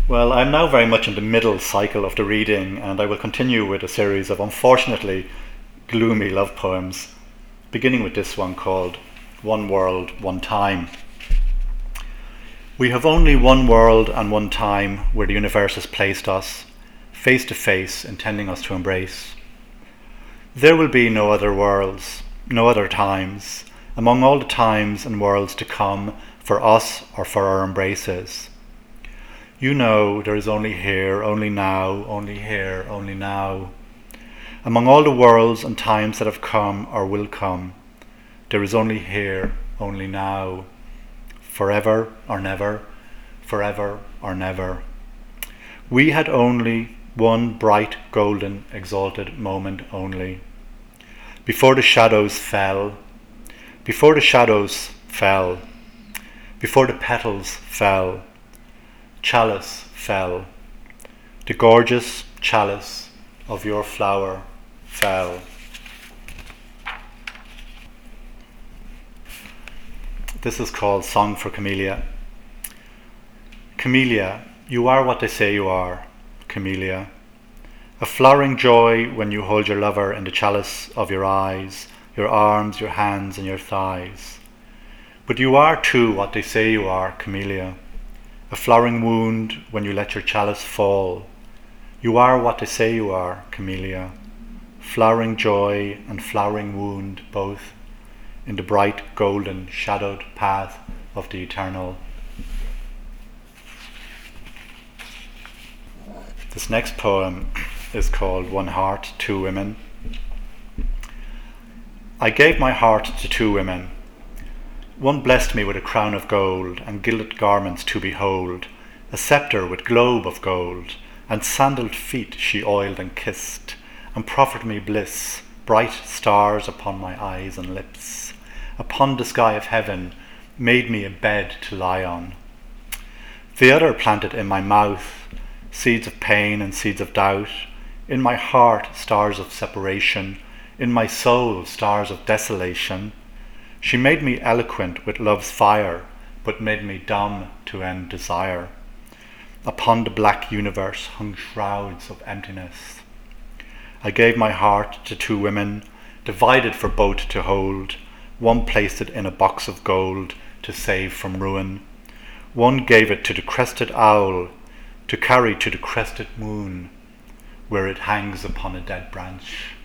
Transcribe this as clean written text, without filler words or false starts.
Well, I'm now very much in the middle cycle of the reading, and I will continue with a series of unfortunately gloomy love poems, beginning with this one called One World, One Time. We have only one world and one time where the universe has placed us, face to face, intending us to embrace. There will be no other worlds, no other times, among all the times and worlds to come for us or for our embraces. You know there is only here, only now, only here, only now. Among all the worlds and times that have come or will come, there is only here, only now. Forever or never, forever or never. We had only one bright, golden, exalted moment only. Before the shadows fell, before the shadows fell, before the petals fell, chalice fell, the gorgeous chalice of your flower fell. This is called Song for Camellia. Camellia, you are what they say you are, Camellia. A flowering joy when you hold your lover in the chalice of your eyes, your arms, your hands and your thighs. But you are too what they say you are, Camellia. A flowering wound when you let your chalice fall. You are what they say you are, Camellia. Flowering joy and flowering wound both in the bright golden shadowed path of the eternal. This next poem is called One Heart, Two Women. I gave my heart to two women. One blessed me with a crown of gold and gilded garments to behold, a sceptre with globe of gold, and sandaled feet she oiled and kissed, and proffered me bliss, bright stars upon my eyes and lips, upon the sky of heaven, made me a bed to lie on. The other planted in my mouth seeds of pain and seeds of doubt, in my heart stars of separation, in my soul stars of desolation. She made me eloquent with love's fire, but made me dumb to end desire. Upon the black universe hung shrouds of emptiness. I gave my heart to two women, divided for both to hold. One placed it in a box of gold to save from ruin. One gave it to the crested owl to carry to the crested moon, where it hangs upon a dead branch.